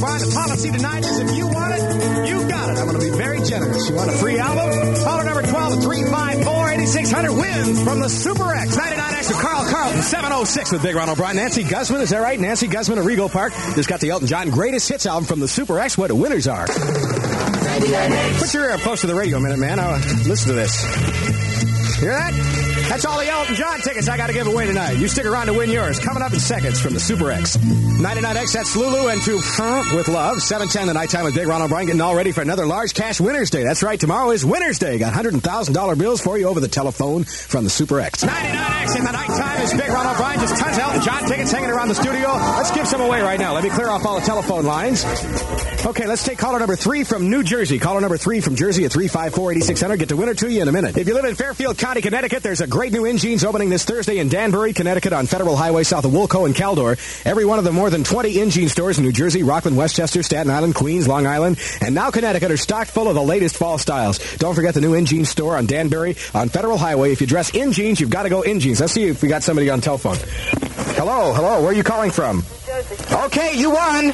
O'Brien. The policy tonight is if you want it, you got it. I'm going to be very generous. You want a free album? Caller number 12 at 354-8600 wins from the Super X. 99X with Carl Carlton, 706 with Big Ron O'Brien. Nancy Guzman, is that right? Nancy Guzman of Regal Park just got the Elton John Greatest Hits album from the Super X. What the winners are. 99X. Put your ear close to the radio a minute, man. Listen to this. Hear that? That's all the Elton John tickets I got to give away tonight. You stick around to win yours. Coming up in seconds from the Super X. 99X, that's Lulu and To With Love. 7:10 the nighttime with Big Ron O'Brien, getting all ready for another large cash Winners Day. That's right, tomorrow is Winners Day. Got $100,000 bills for you over the telephone from the Super X. 99X in the nighttime is Big Ron O'Brien. Just tons of Elton John tickets hanging around the studio. Let's give some away right now. Let me clear off all the telephone lines. Okay, let's take caller number 3 from New Jersey. Caller number 3 from Jersey at 354-8600. Get the winner to you in a minute. If you live in Fairfield County, Connecticut, there's a great new InGene's opening this Thursday in Danbury, Connecticut on Federal Highway south of Woolco and Caldor. Every one of the more than 20 InGene stores in New Jersey, Rockland, Westchester, Staten Island, Queens, Long Island, and now Connecticut are stocked full of the latest fall styles. Don't forget the new InGene store on Danbury on Federal Highway. If you dress InGenes, you've got to go InGenes. Let's see if we got somebody on telephone. Hello. Where are you calling from? Jersey. Okay, you won.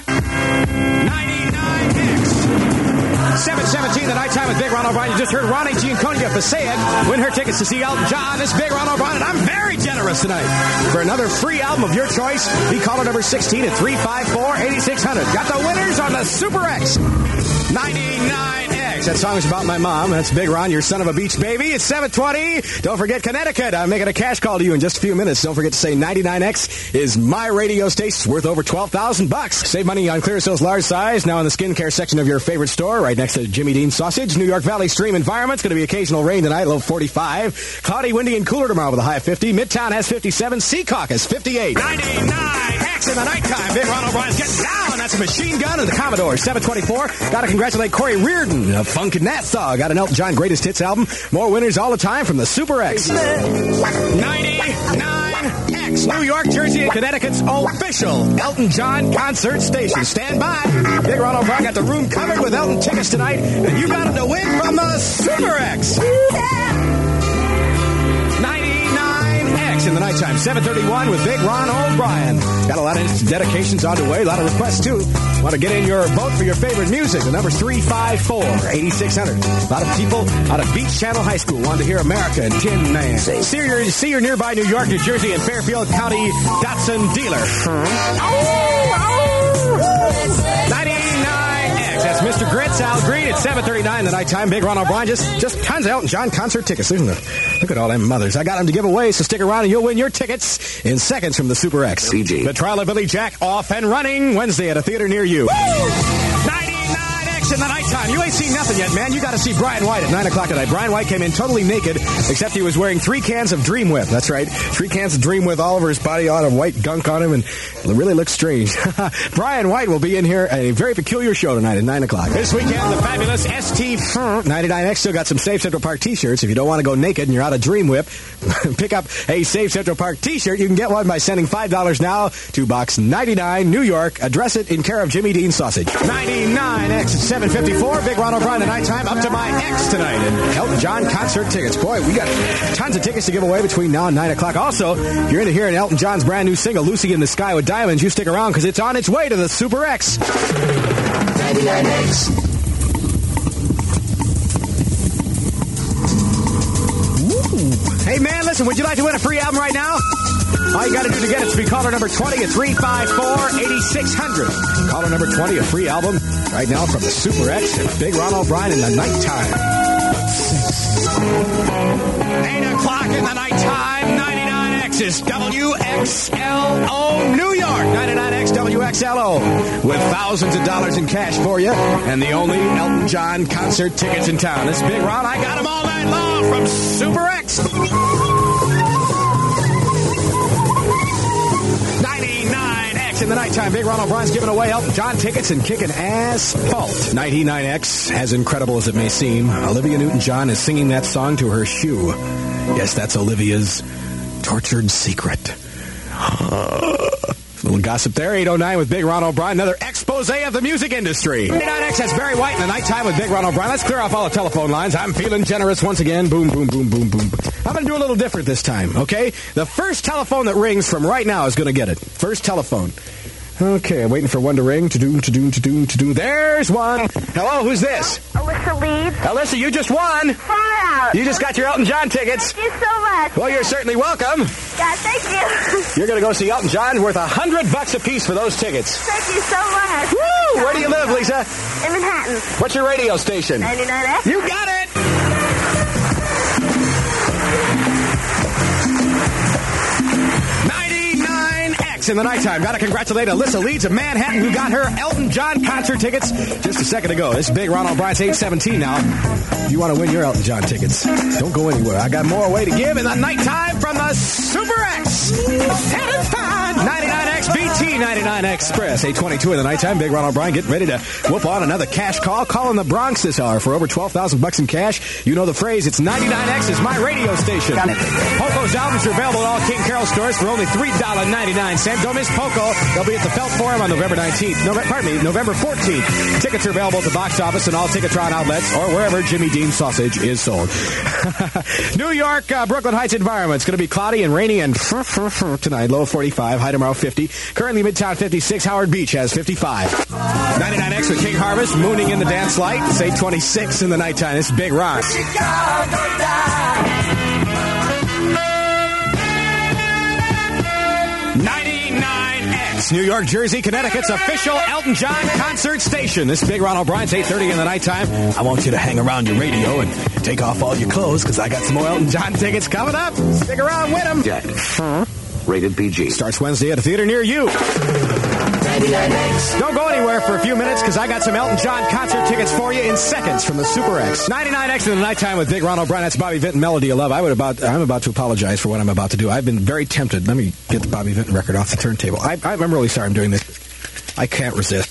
99X. 7:17 the nighttime with Big Ron O'Brien. You just heard Ronnie Gianconia Passaic win her tickets to see Elton John. This is Big Ron O'Brien, and I'm very generous tonight. For another free album of your choice, be caller number 16 at 354-8600. Got the winners on the Super X. 99X. That song is about my mom. That's Big Ron, your son of a beach baby. It's 7:20. Don't forget Connecticut. I'm making a cash call to you in just a few minutes. Don't forget to say 99X is my radio station. It's worth over $12,000. Save money on Clearasil's large size. Now in the skincare section of your favorite store, right next to Jimmy Dean Sausage. New York Valley Stream environment. It's going to be occasional rain tonight, low 45. Cloudy, windy, and cooler tomorrow with a high of 50. Midtown has 57. Seacock has 58. 99X in the nighttime. Big Ron O'Brien's getting down. That's a Machine Gun and the Commodore. 724. Got to congratulate Corey Reardon of Funk and Nassau. Got an Elton John Greatest Hits album. More winners all the time from the Super X. 99X. New York, Jersey, and Connecticut's official Elton John concert station. Stand by. Big Ron O'Brien got the room covered with Elton tickets tonight, and you got him to win from the Super X. 99X in the nighttime. 7:31 with Big Ron O'Brien. Got a lot of dedications on the way. A lot of requests, too. Want to get in your vote for your favorite music? The number's 354-8600. A lot of people out of Beach Channel High School wanted to hear America and Tin Man. See your nearby New York, New Jersey, and Fairfield County Datsun dealer. 99X. That's Mr. Grits, Al Green at 7:39 the nighttime. Big Ron O'Brien. Just tons of Elton John concert tickets. Look at all them mothers. I got them to give away, so stick around and you'll win your tickets in seconds from the Super X. CG. The trial of Billy Jack off and running Wednesday at a theater near you. 99X in the nighttime. You ain't seen nothing yet, man. You got to see Brian White at 9 o'clock tonight. Brian White came in totally naked, except he was wearing 3 cans of Dream Whip. That's right. 3 cans of Dream Whip all over his body, all of white gunk on him, and it really looks strange. Brian White will be in here at a very peculiar show tonight at 9 o'clock. This weekend, the fabulous ST 99X still got some Save Central Park t-shirts. If you don't want to go naked and you're out of Dream Whip, pick up a Save Central Park t-shirt. You can get one by sending $5 now to Box 99, New York. Address it in care of Jimmy Dean Sausage. 99X at 7:54. Big Ron O'Brien at nighttime. Up to my X tonight. And Elton John concert tickets. Boy, we got tons of tickets to give away between now and 9 o'clock. Also, if you're into hearing Elton John's brand new single, Lucy in the Sky with Diamonds, you stick around because it's on its way to the Super X. 99X. Hey, man, listen, would you like to win a free album right now? All you got to do to get it is be caller number 20 at 354-8600. Caller number 20, a free album right now from the Super X and Big Ron O'Brien in the nighttime. 8 o'clock in the nighttime, 99X is WXLO New York. 99X WXLO with thousands of dollars in cash for you and the only Elton John concert tickets in town. This is Big Ron. I got them all night long from Super X. 99X in the nighttime. Big Ron O'Brien's giving away Elton John tickets and kicking asphalt. 99X, as incredible as it may seem, Olivia Newton-John is singing that song to her shoe. Yes, that's Olivia's tortured secret. A little gossip there. 8:09 with Big Ron O'Brien. Another expose of the music industry. 99X has Barry White in the nighttime with Big Ron O'Brien. Let's clear off all the telephone lines. I'm feeling generous once again. Boom, boom, boom, boom, boom. I'm going to do a little different this time, okay? The first telephone that rings from right now is going to get it. First telephone. Okay, I'm waiting for one to ring. To-doom. There's one. Hello, who's this? Alyssa Leeds. Alyssa, you just won. Far out. You just got your Elton John tickets. Thank you so much. Well, you're certainly welcome. Yeah, thank you. You're going to go see Elton John, worth $100 a piece for those tickets. Thank you so much. Woo! Where do you live, Lisa? In Manhattan. What's your radio station? 99X. You got it! In the nighttime. Got to congratulate Alyssa Leeds of Manhattan who got her Elton John concert tickets just a second ago. This is Big Ron O'Brien's 817 now. If you want to win your Elton John tickets, don't go anywhere. I got more away to give in the nighttime from the Super X. Satisfied 99X BT 99 Express. 822 in the nighttime. Big Ron O'Brien getting ready to whoop on another cash call. Calling the Bronx this hour for over $12,000 in cash. You know the phrase. It's 99X is my radio station. Poco's albums are available at all King Carroll stores for only $3.99. Don't miss Poco. They'll be at the Felt Forum on November 14th. Tickets are available at the box office and all Ticketron outlets or wherever Jimmy Dean sausage is sold. New York, Brooklyn Heights environment. It's going to be cloudy and rainy and tonight. Low 45, high tomorrow 50. Currently Midtown 56. Howard Beach has 55. 99X with King Harvest. Mooning in the dance light. It's 826 in the nighttime. It's Big Ron. 99X, New York, Jersey, Connecticut's official Elton John concert station. This is Big Ron O'Brien's 8:30 in the nighttime. I want you to hang around your radio and take off all your clothes because I got some more Elton John tickets coming up. Stick around, win them. Rated PG. Starts Wednesday at a theater near you. 99X. Don't go anywhere for a few minutes because I got some Elton John concert tickets for you in seconds from the Super X. 99X in the nighttime with Big Ron O'Brien. That's Bobby Vinton, Melody of Love. I'm about to apologize for what I'm about to do. I've been very tempted. Let me get the Bobby Vinton record off the turntable. I'm really sorry I'm doing this. I can't resist.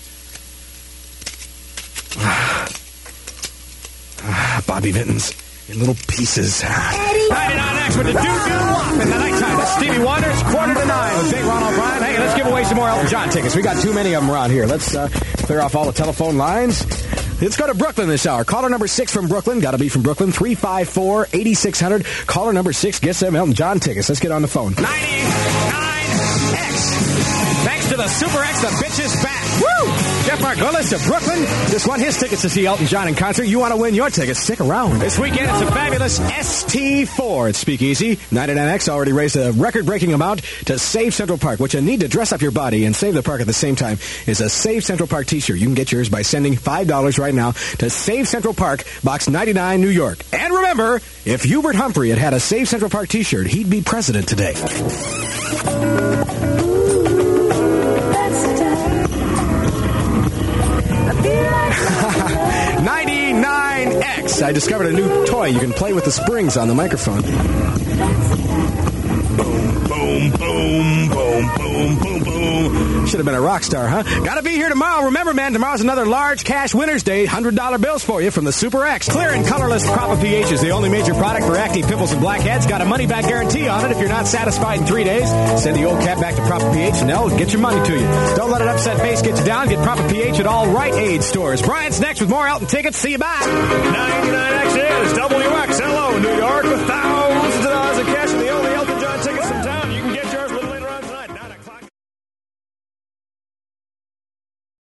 Bobby Vinton's in little pieces. 99X with the doo-doo-wop in the nighttime. That's Stevie Wonder. It's 8:45 with Big Ron O'Brien. Hey, let's give away some more Elton John tickets. We got too many of them around here. Let's clear off all the telephone lines. Let's go to Brooklyn this hour. Caller number 6 from Brooklyn. Got to be from Brooklyn. 354-8600. Caller number 6 gets them Elton John tickets. Let's get on the phone. 99X. Thanks to the Super X, the bitch is back. Woo! Jeff Margolis of Brooklyn just won his tickets to see Elton John in concert. You want to win your tickets? Stick around. This weekend, it's a fabulous ST4 at Speakeasy. 99X already raised a record-breaking amount to Save Central Park. What you need to dress up your body and save the park at the same time is a Save Central Park t-shirt. You can get yours by sending $5 right now to Save Central Park, Box 99, New York. And remember, if Hubert Humphrey had a Save Central Park t-shirt, he'd be president today. 99X. I discovered a new toy. You can play with the springs on the microphone. Boom, boom, boom, boom, boom, boom, boom. Should have been a rock star, huh? Gotta be here tomorrow. Remember, man, tomorrow's another large cash winner's day. $100 bills for you from the Super X. Clear and colorless Propa pH is the only major product for acne, pimples, and blackheads. Got a money-back guarantee on it. If you're not satisfied in 3 days, send the old cat back to Propa pH and they'll get your money to you. Don't let an upset face get you down. Get Propa pH at all Rite Aid stores. Brian's next with more Elton tickets. See you, bye. 99X is WXLO, New York, 1,000.